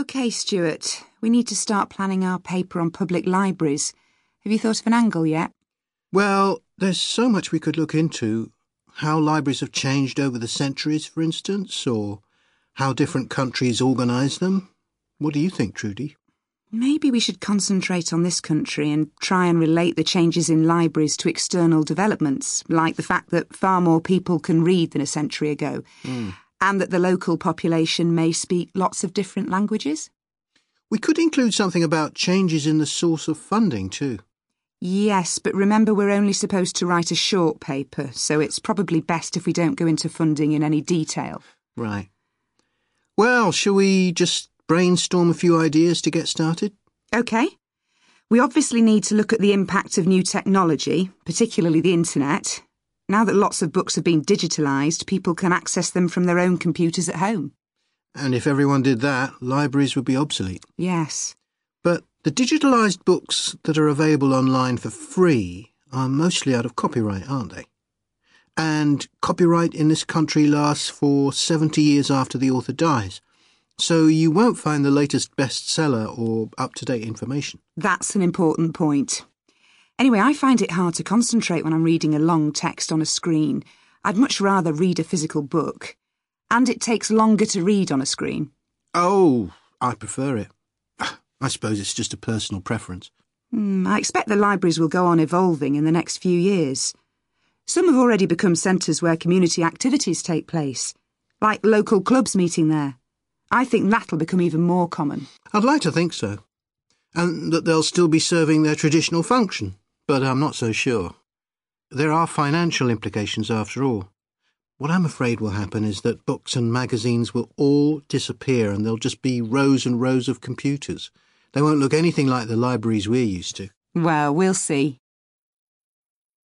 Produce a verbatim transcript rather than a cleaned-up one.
OK, Stuart. We need to start planning our paper on public libraries. Have you thought of an angle yet? Well, there's so much we could look into. How libraries have changed over the centuries, for instance, or how different countries organise them. What do you think, Trudy? Maybe we should concentrate on this country and try and relate the changes in libraries to external developments, like the fact that far more people can read than a century ago, mm. and that the local population may speak lots of different languages. We could include something about changes in the source of funding too. Yes, but remember we're only supposed to write a short paper, so it's probably best if we don't go into funding in any detail. Right. Well, shall we just brainstorm a few ideas to get started? OK. We obviously need to look at the impact of new technology, particularly the internet. Now that lots of books have been digitalised, people can access them from their own computers at home. And if everyone did that, libraries would be obsolete. Yes. But the digitalised books that are available online for free are mostly out of copyright, aren't they? And copyright in this country lasts for seventy years after the author dies. So you won't find the latest bestseller or up-to-date information. That's an important point. Anyway, I find it hard to concentrate when I'm reading a long text on a screen. I'd much rather read a physical book. And it takes longer to read on a screen. Oh, I prefer it. I suppose it's just a personal preference. Mm, I expect the libraries will go on evolving in the next few years. Some have already become centres where community activities take place, like local clubs meeting there. I think that'll become even more common. I'd like to think so. And that they'll still be serving their traditional function, but I'm not so sure. There are financial implications after all. What I'm afraid will happen is that books and magazines will all disappear and there'll just be rows and rows of computers. They won't look anything like the libraries we're used to. Well, we'll see.